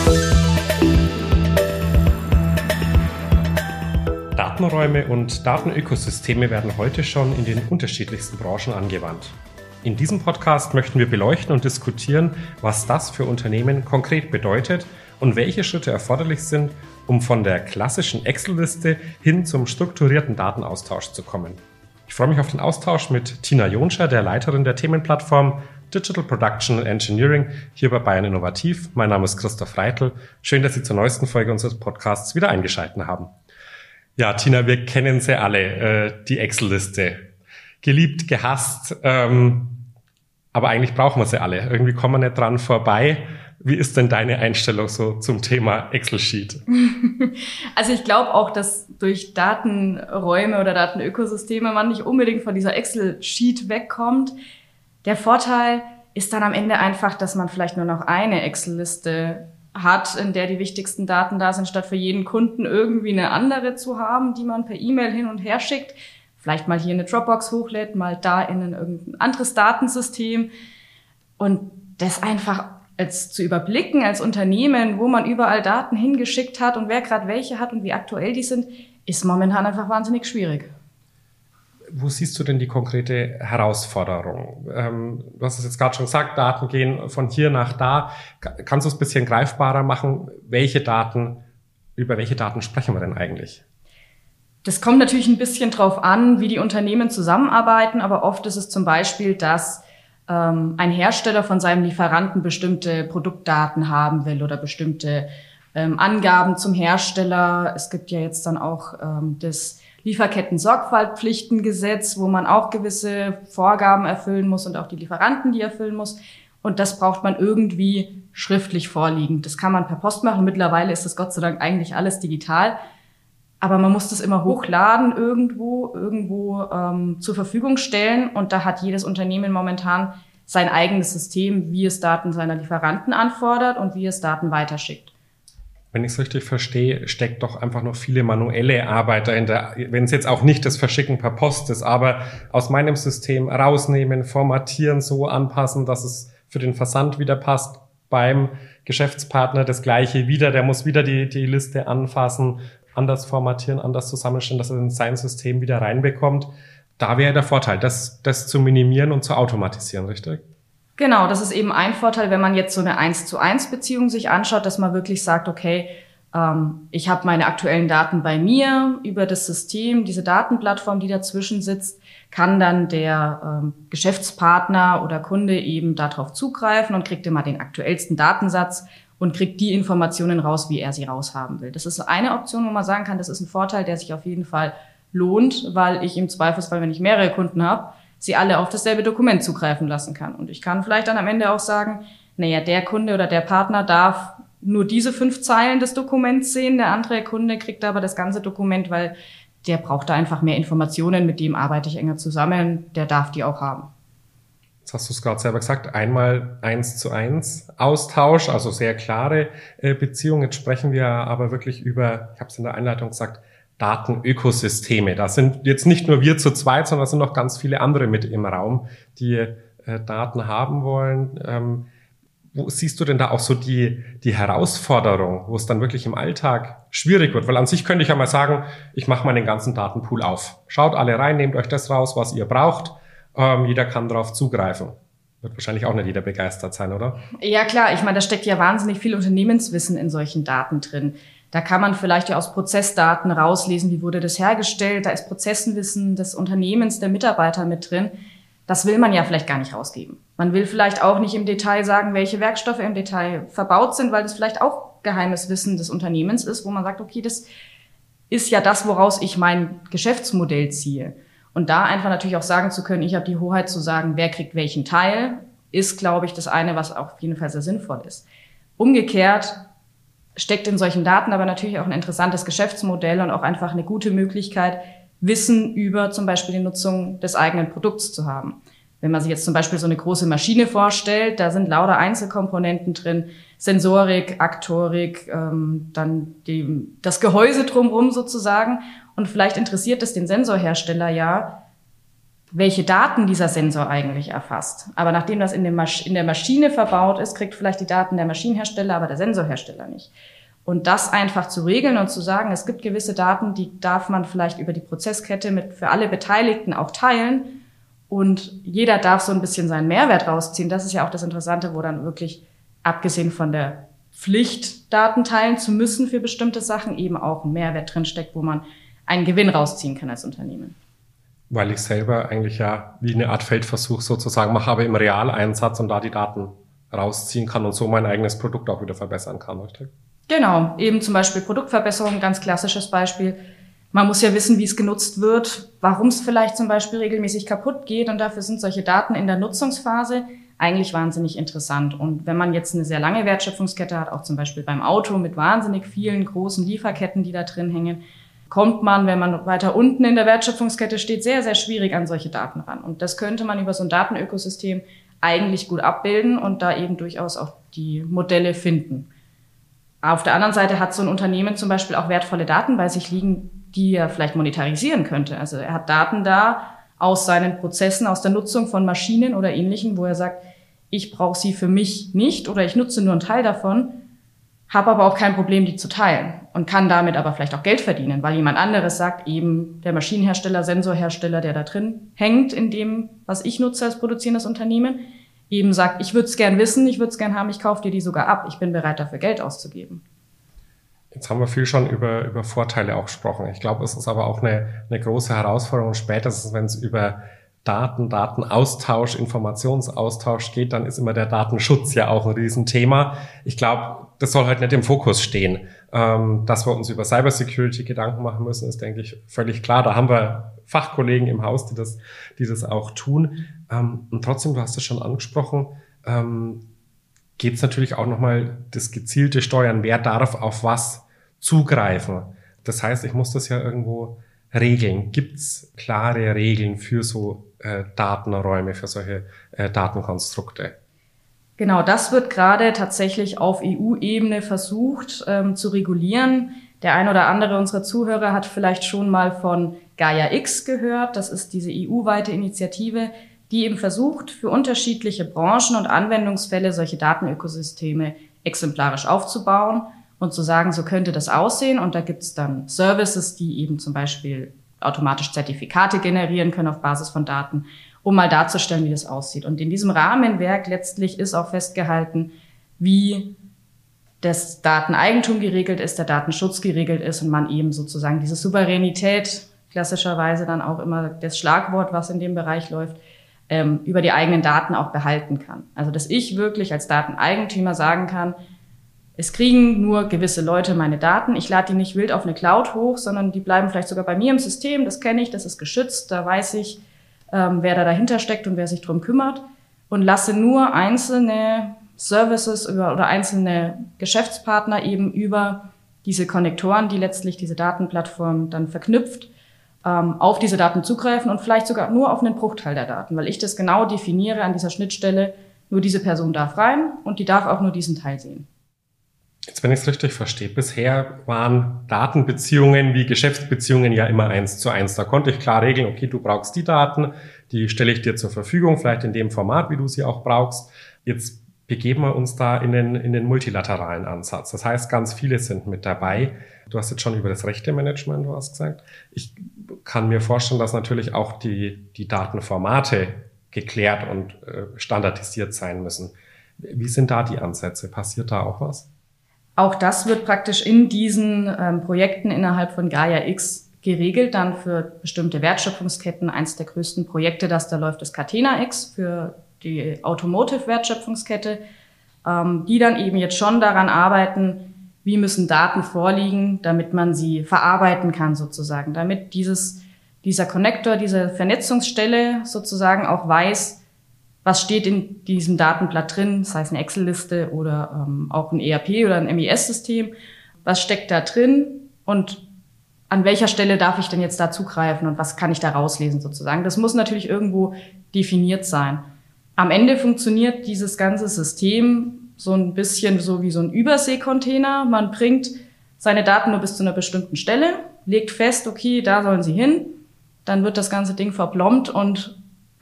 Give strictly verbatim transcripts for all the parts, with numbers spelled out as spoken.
Datenräume und Datenökosysteme werden heute schon in den unterschiedlichsten Branchen angewandt. In diesem Podcast möchten wir beleuchten und diskutieren, was das für Unternehmen konkret bedeutet und welche Schritte erforderlich sind, um von der klassischen Excel-Liste hin zum strukturierten Datenaustausch zu kommen. Ich freue mich auf den Austausch mit Tina Jonscher, der Leiterin der Themenplattform Digital Production and Engineering hier bei Bayern Innovativ. Mein Name ist Christoph Reitl. Schön, dass Sie zur neuesten Folge unseres Podcasts wieder eingeschaltet haben. Ja, Tina, wir kennen sie alle, äh, die Excel-Liste. Geliebt, gehasst, ähm, aber eigentlich brauchen wir sie alle. Irgendwie kommen wir nicht dran vorbei. Wie ist denn deine Einstellung so zum Thema Excel-Sheet? Also ich glaube auch, dass durch Datenräume oder Datenökosysteme man nicht unbedingt von dieser Excel-Sheet wegkommt. Der Vorteil ist dann am Ende einfach, dass man vielleicht nur noch eine Excel-Liste hat, in der die wichtigsten Daten da sind, statt für jeden Kunden irgendwie eine andere zu haben, die man per E-Mail hin und her schickt. Vielleicht mal hier eine Dropbox hochlädt, mal da in ein irgendein anderes Datensystem. Und das einfach als zu überblicken als Unternehmen, wo man überall Daten hingeschickt hat und wer gerade welche hat und wie aktuell die sind, ist momentan einfach wahnsinnig schwierig. Wo siehst du denn die konkrete Herausforderung? Ähm, du hast es jetzt gerade schon gesagt, Daten gehen von hier nach da. Kannst du es ein bisschen greifbarer machen? Welche Daten, über welche Daten sprechen wir denn eigentlich? Das kommt natürlich ein bisschen drauf an, wie die Unternehmen zusammenarbeiten, aber oft ist es zum Beispiel, dass ähm, ein Hersteller von seinem Lieferanten bestimmte Produktdaten haben will oder bestimmte ähm, Angaben zum Hersteller. Es gibt ja jetzt dann auch ähm, das Lieferketten-Sorgfaltspflichtengesetz, wo man auch gewisse Vorgaben erfüllen muss und auch die Lieferanten, die erfüllen muss. Und das braucht man irgendwie schriftlich vorliegend. Das kann man per Post machen. Mittlerweile ist das Gott sei Dank eigentlich alles digital. Aber man muss das immer hochladen irgendwo, irgendwo ähm, zur Verfügung stellen. Und da hat jedes Unternehmen momentan sein eigenes System, wie es Daten seiner Lieferanten anfordert und wie es Daten weiterschickt. Wenn ich es richtig verstehe, steckt doch einfach noch viele manuelle Arbeit dahinter, wenn es jetzt auch nicht das Verschicken per Post ist, aber aus meinem System rausnehmen, formatieren, so anpassen, dass es für den Versand wieder passt, beim Geschäftspartner das Gleiche wieder, der muss wieder die, die Liste anfassen, anders formatieren, anders zusammenstellen, dass er in sein System wieder reinbekommt. Da wäre der Vorteil, das, das zu minimieren und zu automatisieren, richtig? Genau, das ist eben ein Vorteil, wenn man jetzt so eine eins zu eins Beziehung sich anschaut, dass man wirklich sagt, okay, ähm, ich habe meine aktuellen Daten bei mir über das System, diese Datenplattform, die dazwischen sitzt, kann dann der ähm, Geschäftspartner oder Kunde eben darauf zugreifen und kriegt immer den aktuellsten Datensatz und kriegt die Informationen raus, wie er sie raushaben will. Das ist eine Option, wo man sagen kann, das ist ein Vorteil, der sich auf jeden Fall lohnt, weil ich im Zweifelsfall, wenn ich mehrere Kunden habe, sie alle auf dasselbe Dokument zugreifen lassen kann. Und ich kann vielleicht dann am Ende auch sagen, naja, der Kunde oder der Partner darf nur diese fünf Zeilen des Dokuments sehen, der andere Kunde kriegt aber das ganze Dokument, weil der braucht da einfach mehr Informationen, mit dem arbeite ich enger zusammen, der darf die auch haben. Jetzt hast du es gerade selber gesagt, einmal eins zu eins Austausch, also sehr klare äh, Beziehung. Jetzt sprechen wir aber wirklich über, ich habe es in der Einleitung gesagt, Datenökosysteme. Da sind jetzt nicht nur wir zu zweit, sondern da sind noch ganz viele andere mit im Raum, die äh, Daten haben wollen. Ähm, wo siehst du denn da auch so die, die Herausforderung, wo es dann wirklich im Alltag schwierig wird? Weil an sich könnte ich ja mal sagen, ich mache mal den ganzen Datenpool auf. Schaut alle rein, nehmt euch das raus, was ihr braucht. Ähm, jeder kann darauf zugreifen. Wird wahrscheinlich auch nicht jeder begeistert sein, oder? Ja klar, ich meine, da steckt ja wahnsinnig viel Unternehmenswissen in solchen Daten drin. Da kann man vielleicht ja aus Prozessdaten rauslesen, wie wurde das hergestellt. Da ist Prozessenwissen des Unternehmens, der Mitarbeiter mit drin. Das will man ja vielleicht gar nicht rausgeben. Man will vielleicht auch nicht im Detail sagen, welche Werkstoffe im Detail verbaut sind, weil das vielleicht auch geheimes Wissen des Unternehmens ist, wo man sagt, okay, das ist ja das, woraus ich mein Geschäftsmodell ziehe. Und da einfach natürlich auch sagen zu können, ich habe die Hoheit zu sagen, wer kriegt welchen Teil, ist, glaube ich, das eine, was auf jeden Fall sehr sinnvoll ist. Umgekehrt steckt in solchen Daten aber natürlich auch ein interessantes Geschäftsmodell und auch einfach eine gute Möglichkeit, Wissen über zum Beispiel die Nutzung des eigenen Produkts zu haben. Wenn man sich jetzt zum Beispiel so eine große Maschine vorstellt, da sind lauter Einzelkomponenten drin, Sensorik, Aktorik, ähm, dann die, das Gehäuse drumherum sozusagen. Und vielleicht interessiert es den Sensorhersteller ja, welche Daten dieser Sensor eigentlich erfasst. Aber nachdem das in, dem Masch- in der Maschine verbaut ist, kriegt vielleicht die Daten der Maschinenhersteller, aber der Sensorhersteller nicht. Und das einfach zu regeln und zu sagen, es gibt gewisse Daten, die darf man vielleicht über die Prozesskette mit für alle Beteiligten auch teilen und jeder darf so ein bisschen seinen Mehrwert rausziehen. Das ist ja auch das Interessante, wo dann wirklich, abgesehen von der Pflicht, Daten teilen zu müssen für bestimmte Sachen, eben auch ein Mehrwert drinsteckt, wo man einen Gewinn rausziehen kann als Unternehmen. Weil ich selber eigentlich ja wie eine Art Feldversuch sozusagen mache, aber im Realeinsatz und da die Daten rausziehen kann und so mein eigenes Produkt auch wieder verbessern kann, richtig? Genau, eben zum Beispiel Produktverbesserung, ganz klassisches Beispiel. Man muss ja wissen, wie es genutzt wird, warum es vielleicht zum Beispiel regelmäßig kaputt geht und dafür sind solche Daten in der Nutzungsphase eigentlich wahnsinnig interessant. Und wenn man jetzt eine sehr lange Wertschöpfungskette hat, auch zum Beispiel beim Auto mit wahnsinnig vielen großen Lieferketten, die da drin hängen, kommt man, wenn man weiter unten in der Wertschöpfungskette steht, sehr, sehr schwierig an solche Daten ran. Und das könnte man über so ein Datenökosystem eigentlich gut abbilden und da eben durchaus auch die Modelle finden. Auf der anderen Seite hat so ein Unternehmen zum Beispiel auch wertvolle Daten bei sich liegen, die er vielleicht monetarisieren könnte. Also er hat Daten da aus seinen Prozessen, aus der Nutzung von Maschinen oder Ähnlichem, wo er sagt, ich brauche sie für mich nicht oder ich nutze nur einen Teil davon, habe aber auch kein Problem, die zu teilen und kann damit aber vielleicht auch Geld verdienen, weil jemand anderes sagt, eben der Maschinenhersteller, Sensorhersteller, der da drin hängt in dem, was ich nutze als produzierendes Unternehmen, eben sagt, ich würde es gern wissen, ich würde es gern haben, ich kaufe dir die sogar ab, ich bin bereit dafür Geld auszugeben. Jetzt haben wir viel schon über, über Vorteile auch gesprochen. Ich glaube, es ist aber auch eine, eine große Herausforderung, spätestens wenn es über Daten, Datenaustausch, Informationsaustausch geht, dann ist immer der Datenschutz ja auch ein Riesenthema. Ich glaube, das soll halt nicht im Fokus stehen. Ähm, dass wir uns über Cybersecurity Gedanken machen müssen, ist, denke ich, völlig klar. Da haben wir Fachkollegen im Haus, die das, die das auch tun. Ähm, und trotzdem, du hast es schon angesprochen, ähm, geht es natürlich auch nochmal das gezielte Steuern. Wer darf auf was zugreifen? Das heißt, ich muss das ja irgendwo regeln. Gibt es klare Regeln für so äh, Datenräume, für solche äh, Datenkonstrukte? Genau, das wird gerade tatsächlich auf E U-Ebene versucht ähm, zu regulieren. Der ein oder andere unserer Zuhörer hat vielleicht schon mal von Gaia X gehört. Das ist diese E U-weite Initiative, die eben versucht, für unterschiedliche Branchen und Anwendungsfälle solche Datenökosysteme exemplarisch aufzubauen und zu sagen, so könnte das aussehen. Und da gibt es dann Services, die eben zum Beispiel automatisch Zertifikate generieren können auf Basis von Daten, um mal darzustellen, wie das aussieht. Und in diesem Rahmenwerk letztlich ist auch festgehalten, wie das Dateneigentum geregelt ist, der Datenschutz geregelt ist und man eben sozusagen diese Souveränität, klassischerweise dann auch immer das Schlagwort, was in dem Bereich läuft, ähm, über die eigenen Daten auch behalten kann. Also dass ich wirklich als Dateneigentümer sagen kann, es kriegen nur gewisse Leute meine Daten. Ich lade die nicht wild auf eine Cloud hoch, sondern die bleiben vielleicht sogar bei mir im System. Das kenne ich, das ist geschützt. Da weiß ich, ähm, wer da dahinter steckt und wer sich drum kümmert. Und lasse nur einzelne Services über, oder einzelne Geschäftspartner eben über diese Konnektoren, die letztlich diese Datenplattform dann verknüpft, ähm, auf diese Daten zugreifen und vielleicht sogar nur auf einen Bruchteil der Daten, weil ich das genau definiere an dieser Schnittstelle. Nur diese Person darf rein und die darf auch nur diesen Teil sehen. Jetzt, wenn ich es richtig verstehe, bisher waren Datenbeziehungen wie Geschäftsbeziehungen ja immer eins zu eins. Da konnte ich klar regeln, okay, du brauchst die Daten, die stelle ich dir zur Verfügung, vielleicht in dem Format, wie du sie auch brauchst. Jetzt begeben wir uns da in den, in den multilateralen Ansatz. Das heißt, ganz viele sind mit dabei. Du hast jetzt schon über das Rechtemanagement was gesagt. Ich kann mir vorstellen, dass natürlich auch die, die Datenformate geklärt und äh, standardisiert sein müssen. Wie sind da die Ansätze? Passiert da auch was? Auch das wird praktisch in diesen ähm, Projekten innerhalb von Gaia X geregelt, dann für bestimmte Wertschöpfungsketten. Eins der größten Projekte, das da läuft, ist Catena X für die Automotive-Wertschöpfungskette, ähm, die dann eben jetzt schon daran arbeiten, wie müssen Daten vorliegen, damit man sie verarbeiten kann sozusagen, damit dieses, dieser Connector, diese Vernetzungsstelle sozusagen auch weiß, was steht in diesem Datenblatt drin, das heißt eine Excel-Liste oder ähm, auch ein E R P oder ein M I S-System. Was steckt da drin und an welcher Stelle darf ich denn jetzt da zugreifen und was kann ich da rauslesen sozusagen? Das muss natürlich irgendwo definiert sein. Am Ende funktioniert dieses ganze System so ein bisschen so wie so ein Überseekontainer. Man bringt seine Daten nur bis zu einer bestimmten Stelle, legt fest, okay, da sollen sie hin. Dann wird das ganze Ding verplombt und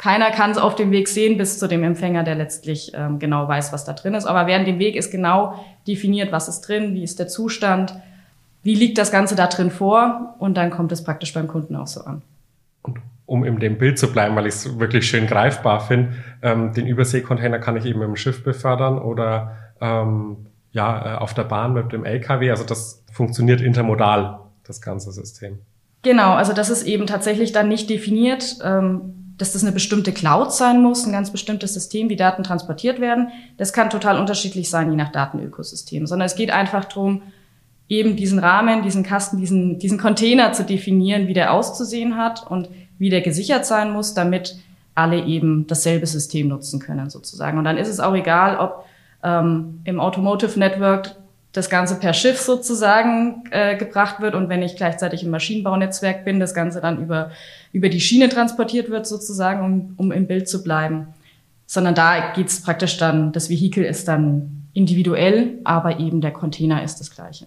Keiner kann es auf dem Weg sehen bis zu dem Empfänger, der letztlich ähm, genau weiß, was da drin ist. Aber während dem Weg ist genau definiert, was ist drin, wie ist der Zustand, wie liegt das Ganze da drin vor, und dann kommt es praktisch beim Kunden auch so an. Und um in dem Bild zu bleiben, weil ich es wirklich schön greifbar finde, ähm, den Überseekontainer kann ich eben mit dem Schiff befördern oder ähm, ja auf der Bahn mit dem L K W. Also das funktioniert intermodal, das ganze System. Genau, also das ist eben tatsächlich dann nicht definiert, ähm, dass das eine bestimmte Cloud sein muss, ein ganz bestimmtes System, wie Daten transportiert werden. Das kann total unterschiedlich sein, je nach Datenökosystem. Sondern es geht einfach darum, eben diesen Rahmen, diesen Kasten, diesen, diesen Container zu definieren, wie der auszusehen hat und wie der gesichert sein muss, damit alle eben dasselbe System nutzen können sozusagen. Und dann ist es auch egal, ob ähm, im Automotive Network das Ganze per Schiff sozusagen äh, gebracht wird und wenn ich gleichzeitig im Maschinenbaunetzwerk bin, das Ganze dann über über die Schiene transportiert wird sozusagen, um, um im Bild zu bleiben. Sondern da geht's praktisch dann, das Vehikel ist dann individuell, aber eben der Container ist das Gleiche.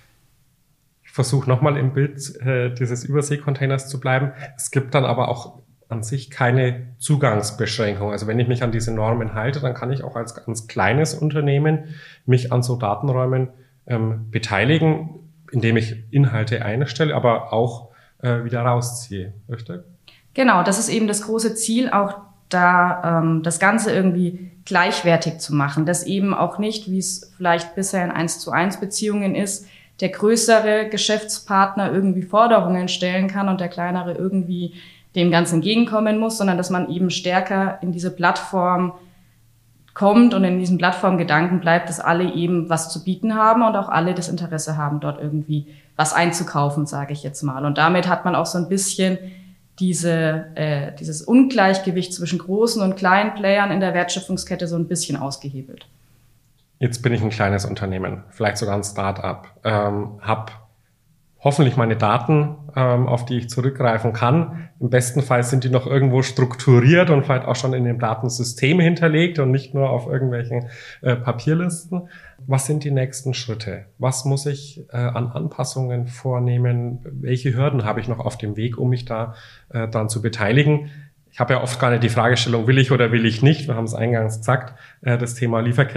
Ich versuche nochmal im Bild äh, dieses Überseecontainers zu bleiben. Es gibt dann aber auch an sich keine Zugangsbeschränkung. Also wenn ich mich an diese Normen halte, dann kann ich auch als ganz kleines Unternehmen mich an so Datenräumen ähm, beteiligen, indem ich Inhalte einstelle, aber auch äh, wieder rausziehe. Richtig? Genau, das ist eben das große Ziel, auch da ähm, das Ganze irgendwie gleichwertig zu machen. Dass eben auch nicht, wie es vielleicht bisher in eins zu eins Beziehungen ist, der größere Geschäftspartner irgendwie Forderungen stellen kann und der kleinere irgendwie dem Ganzen entgegenkommen muss, sondern dass man eben stärker in diese Plattform kommt und in diesem Plattformgedanken bleibt, dass alle eben was zu bieten haben und auch alle das Interesse haben, dort irgendwie was einzukaufen, sage ich jetzt mal. Und damit hat man auch so ein bisschen diese äh, dieses Ungleichgewicht zwischen großen und kleinen Playern in der Wertschöpfungskette so ein bisschen ausgehebelt. Jetzt bin ich ein kleines Unternehmen, vielleicht sogar ein Start-up, ähm, habe hoffentlich meine Daten, ähm, auf die ich zurückgreifen kann. Im besten Fall sind die noch irgendwo strukturiert und vielleicht auch schon in dem Datensystem hinterlegt und nicht nur auf irgendwelchen äh, Papierlisten. Was sind die nächsten Schritte? Was muss ich äh, an Anpassungen vornehmen? Welche Hürden habe ich noch auf dem Weg, um mich da äh, dran zu beteiligen? Ich habe ja oft gar nicht die Fragestellung, will ich oder will ich nicht? Wir haben es eingangs gesagt, äh, das Thema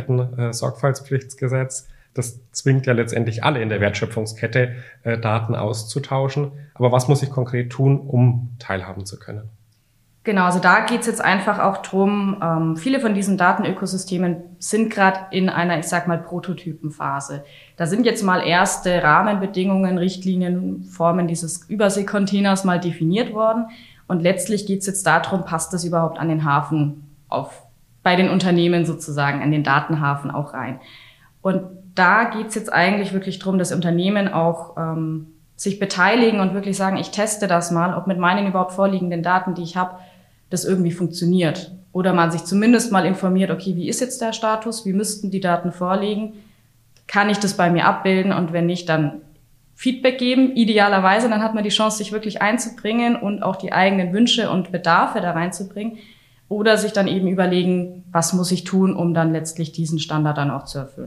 Lieferketten-Sorgfaltspflichtgesetz. Das zwingt ja letztendlich alle in der Wertschöpfungskette, äh, Daten auszutauschen. Aber was muss ich konkret tun, um teilhaben zu können? Genau, also da geht's jetzt einfach auch drum. Ähm, viele von diesen Datenökosystemen sind gerade in einer, ich sag mal, Prototypenphase. Da sind jetzt mal erste Rahmenbedingungen, Richtlinien, Formen dieses Überseecontainers mal definiert worden. Und letztlich geht's jetzt darum, passt das überhaupt an den Hafen auf, bei den Unternehmen sozusagen, an den Datenhafen auch rein. Und da geht's jetzt eigentlich wirklich drum, dass Unternehmen auch ähm, sich beteiligen und wirklich sagen, ich teste das mal, ob mit meinen überhaupt vorliegenden Daten, die ich habe, das irgendwie funktioniert. Oder man sich zumindest mal informiert, okay, wie ist jetzt der Status, wie müssten die Daten vorliegen, kann ich das bei mir abbilden und wenn nicht, dann Feedback geben, idealerweise, dann hat man die Chance, sich wirklich einzubringen und auch die eigenen Wünsche und Bedarfe da reinzubringen oder sich dann eben überlegen, was muss ich tun, um dann letztlich diesen Standard dann auch zu erfüllen.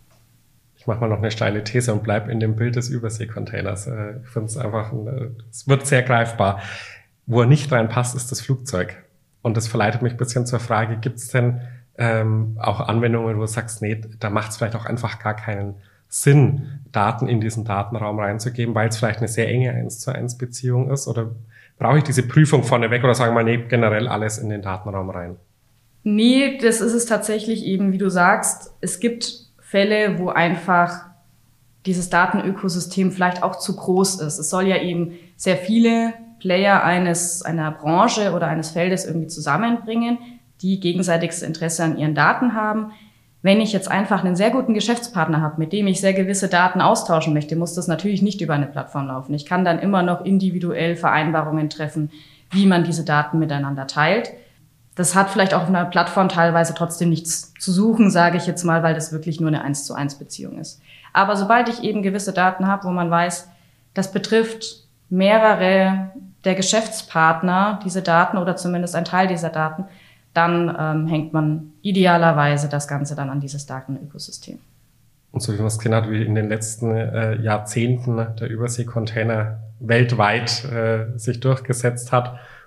Ich mache mal noch eine steile These und bleib in dem Bild des Überseecontainers. Ich finde es einfach, es wird sehr greifbar. Wo er nicht reinpasst, ist das Flugzeug. Und das verleitet mich ein bisschen zur Frage, gibt es denn ähm, auch Anwendungen, wo du sagst, nee, da macht es vielleicht auch einfach gar keinen Sinn, Daten in diesen Datenraum reinzugeben, weil es vielleicht eine sehr enge eins zu eins Beziehung ist? Oder brauche ich diese Prüfung vorneweg oder sagen wir, nee, generell alles in den Datenraum rein? Nee, das ist es tatsächlich eben, wie du sagst. Es gibt Fälle, wo einfach dieses Datenökosystem vielleicht auch zu groß ist. Es soll ja eben sehr viele Player eines einer Branche oder eines Feldes irgendwie zusammenbringen, die gegenseitiges Interesse an ihren Daten haben. Wenn ich jetzt einfach einen sehr guten Geschäftspartner habe, mit dem ich sehr gewisse Daten austauschen möchte, muss das natürlich nicht über eine Plattform laufen. Ich kann dann immer noch individuell Vereinbarungen treffen, wie man diese Daten miteinander teilt. Das hat vielleicht auch auf einer Plattform teilweise trotzdem nichts zu suchen, sage ich jetzt mal, weil das wirklich nur eine eins zu eins Beziehung ist. Aber sobald ich eben gewisse Daten habe, wo man weiß, das betrifft mehrere der Geschäftspartner, diese Daten oder zumindest ein Teil dieser Daten, dann ähm, hängt man idealerweise das Ganze dann an dieses Datenökosystem. Und so wie man es gesehen hat, wie in den letzten äh, Jahrzehnten der Überseecontainer weltweit äh, sich durchgesetzt hat,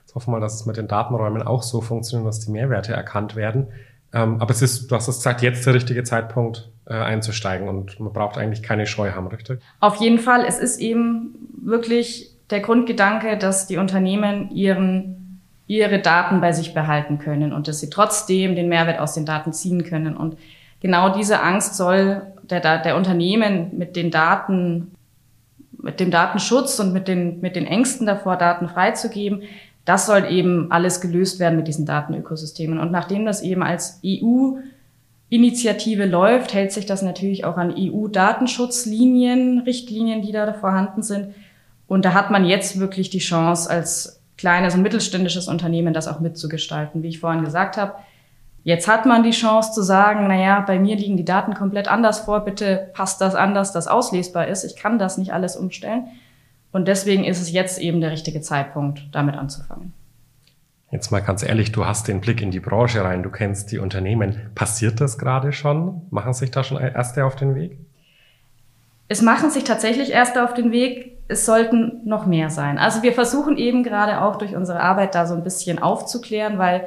Jetzt hoffen wir mal, dass es mit den Datenräumen auch so funktioniert, dass die Mehrwerte erkannt werden. Ähm, aber es ist, du hast es gesagt, jetzt der richtige Zeitpunkt äh, einzusteigen und man braucht eigentlich keine Scheu haben, richtig? Auf jeden Fall. Es ist eben wirklich der Grundgedanke, dass die Unternehmen ihren, ihre Daten bei sich behalten können und dass sie trotzdem den Mehrwert aus den Daten ziehen können. Und genau diese Angst soll der, der Unternehmen mit den Daten, mit dem Datenschutz und mit den, mit den Ängsten davor, Daten freizugeben, das soll eben alles gelöst werden mit diesen Datenökosystemen. Und nachdem das eben als E U-Initiative läuft, hält sich das natürlich auch an E U-Datenschutzlinien, Richtlinien, die da vorhanden sind. Und da hat man jetzt wirklich die Chance, als kleines und mittelständisches Unternehmen das auch mitzugestalten. Wie ich vorhin gesagt habe, jetzt hat man die Chance zu sagen, naja, bei mir liegen die Daten komplett anders vor, bitte passt das an, dass das auslesbar ist. Ich kann das nicht alles umstellen. Und deswegen ist es jetzt eben der richtige Zeitpunkt, damit anzufangen. Jetzt mal ganz ehrlich, du hast den Blick in die Branche rein, du kennst die Unternehmen. Passiert das gerade schon? Machen sich da schon Erste auf den Weg? Es machen sich tatsächlich Erste auf den Weg. Es sollten noch mehr sein. Also wir versuchen eben gerade auch durch unsere Arbeit da so ein bisschen aufzuklären, weil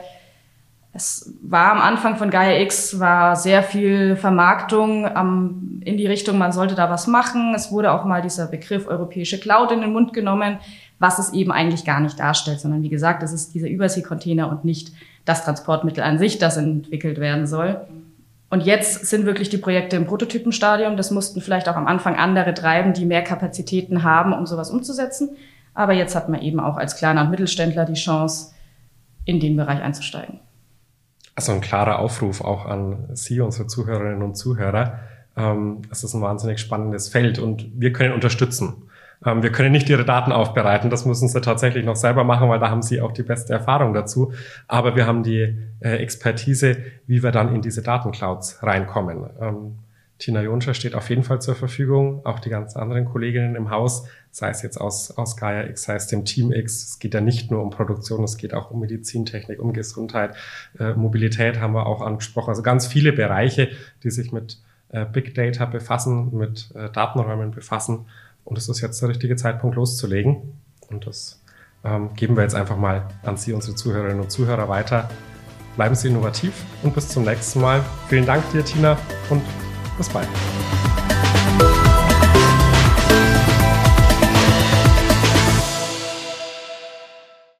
es war am Anfang von Gaia X war sehr viel Vermarktung ähm, in die Richtung, man sollte da was machen. Es wurde auch mal dieser Begriff europäische Cloud in den Mund genommen, was es eben eigentlich gar nicht darstellt, sondern wie gesagt, es ist dieser Überseekontainer und nicht das Transportmittel an sich, das entwickelt werden soll. Und jetzt sind wirklich die Projekte im Prototypenstadium. Das mussten vielleicht auch am Anfang andere treiben, die mehr Kapazitäten haben, um sowas umzusetzen. Aber jetzt hat man eben auch als kleiner und Mittelständler die Chance, in den Bereich einzusteigen. Also ein klarer Aufruf auch an Sie, unsere Zuhörerinnen und Zuhörer. Es ist ein wahnsinnig spannendes Feld und wir können unterstützen. Wir können nicht Ihre Daten aufbereiten, das müssen Sie tatsächlich noch selber machen, weil da haben Sie auch die beste Erfahrung dazu. Aber wir haben die Expertise, wie wir dann in diese Datenclouds reinkommen. Tina Jonscher steht auf jeden Fall zur Verfügung, auch die ganzen anderen Kolleginnen im Haus, sei es jetzt aus, aus Gaia X, sei es dem Team X. Es geht ja nicht nur um Produktion, es geht auch um Medizintechnik, um Gesundheit, äh, Mobilität haben wir auch angesprochen. Also ganz viele Bereiche, die sich mit äh, Big Data befassen, mit äh, Datenräumen befassen. Und es ist jetzt der richtige Zeitpunkt loszulegen. Und das ähm, geben wir jetzt einfach mal an Sie, unsere Zuhörerinnen und Zuhörer, weiter. Bleiben Sie innovativ und bis zum nächsten Mal. Vielen Dank dir, Tina, und bis bald.